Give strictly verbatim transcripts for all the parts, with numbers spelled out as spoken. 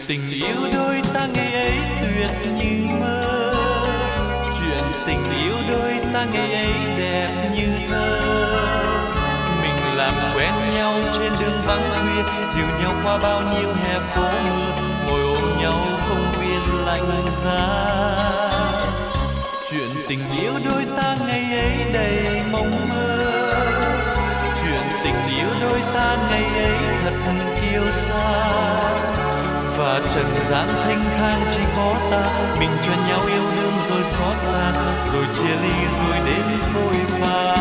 tình yêu đôi ta ngày ấy tuyệt như mơ, chuyện tình yêu đôi ta ngày ấy đẹp như thơ. Mình làm quen nhau trên đường vắng khuya, dìu nhau qua bao nhiêu hè phố mưa, ngồi ôm nhau công viên lạnh giá. Chuyện tình yêu đôi ta ngày ấy đầy mộng mơ, chuyện tình yêu đôi ta ngày ấy thật kiêu sa. Và trần gian thanh thang chỉ có ta, mình cho nhau yêu đương rồi xót xa, rồi chia ly rồi đến phôi pha.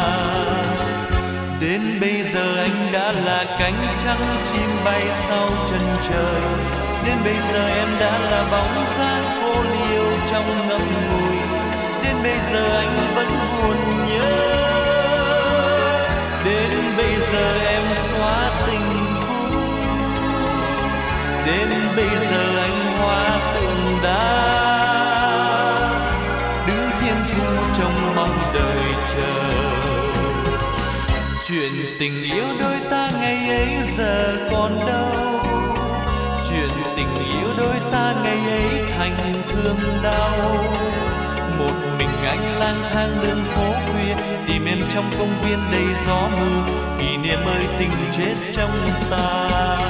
Đến bây giờ anh đã là cánh trắng chim bay sau chân trời, đến bây giờ em đã là bóng dáng cô liêu trong ngậm ngùi. Đến bây giờ anh vẫn buồn nhớ, đến bây giờ em xóa tình cũ, đến bây giờ anh hóa tượng đá, đứng thiên thu trong mong đợi chờ. Chuyện tình yêu đôi ta ngày ấy giờ còn đâu, chuyện tình yêu đôi ta ngày ấy thành thương đau. Một mình anh lang thang đường phố khuya, tìm em trong công viên đầy gió mưa, kỷ niệm ơi tình chết trong ta.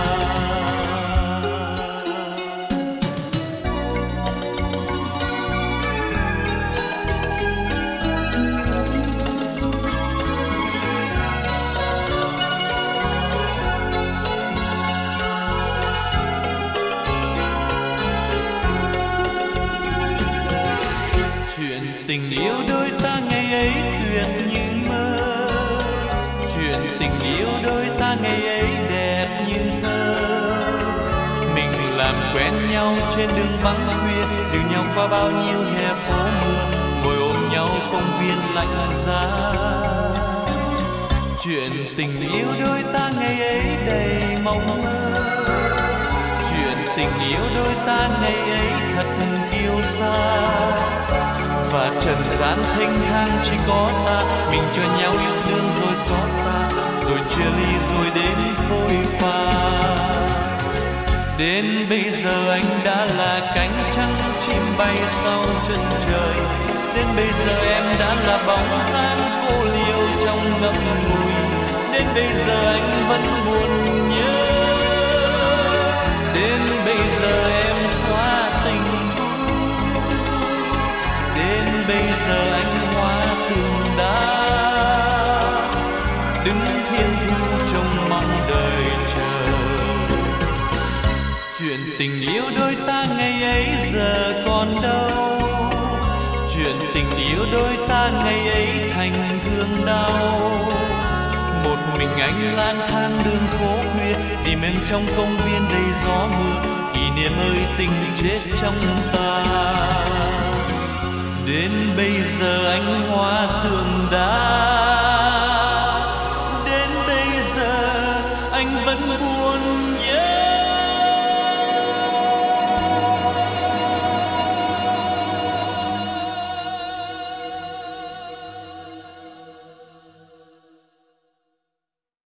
Chuyện tình yêu đôi ta ngày ấy tuyệt như mơ, chuyện tình yêu đôi ta ngày ấy đẹp như thơ. Mình làm quen nhau trên đường vắng khuya, dìu nhau qua bao nhiêu hè phố mưa, ngồi ôm nhau công viên lạnh giá. Chuyện tình yêu đôi ta ngày ấy đầy mộng mơ, chuyện tình yêu đôi ta ngày ấy thật kiêu sa. Và trần gian thanh thang chỉ có ta, mình cho nhau yêu đương rồi xót xa, rồi chia ly rồi đến phôi pha. Đến bây giờ anh đã là cánh trắng chim bay sau chân trời, đến bây giờ em đã là bóng dáng cô liêu trong ngậm ngùi. Đến bây giờ anh vẫn buồn nhớ, đến bây giờ em xóa tình. Đến bây giờ anh hóa tượng đá, đứng thiên thu trong mong đợi chờ. Chuyện tình yêu đôi ta ngày ấy giờ còn đâu, chuyện tình yêu đôi ta ngày ấy thành thương đau. Một mình anh lang thang đường phố khuya, tìm em trong công viên đầy gió mưa, kỷ niệm ơi tình chết trong ta. Đến bây giờ anh hóa tượng đá,